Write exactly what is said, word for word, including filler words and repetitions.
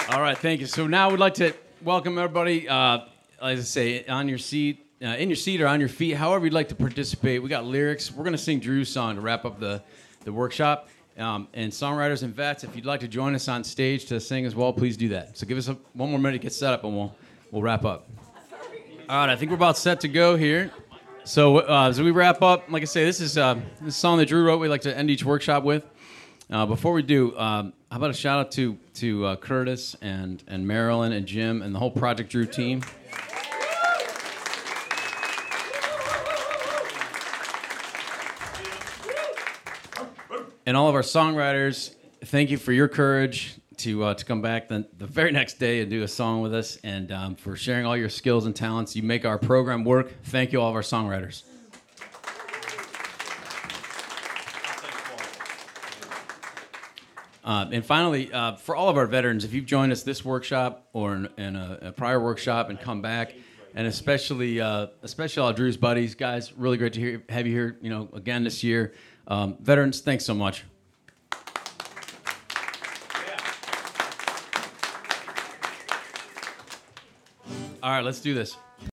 All right, thank you. So now we'd like to welcome everybody, uh, as I say, on your seat, uh, in your seat or on your feet, however you'd like to participate. We got lyrics. We're going to sing Drew's song to wrap up the, the workshop. Um, and songwriters and vets, if you'd like to join us on stage to sing as well, please do that. So give us a, one more minute to get set up, and we'll we'll wrap up. All right, I think we're about set to go here. So uh, as we wrap up, like I say, this is, uh, this is a song that Drew wrote. We like to end each workshop with. Uh, before we do, um, how about a shout out to to uh, Curtis and and Marilyn and Jim and the whole Project Drew team. And all of our songwriters, thank you for your courage to uh, to come back the, the very next day and do a song with us, and um, for sharing all your skills and talents. You make our program work. Thank you, all of our songwriters. Uh, and finally, uh, for all of our veterans, if you've joined us this workshop or in, in a, a prior workshop and come back, and especially uh, especially all Drew's buddies, guys, really great to hear, have you here, you know, again this year. Um, veterans, thanks so much. All right, let's do this.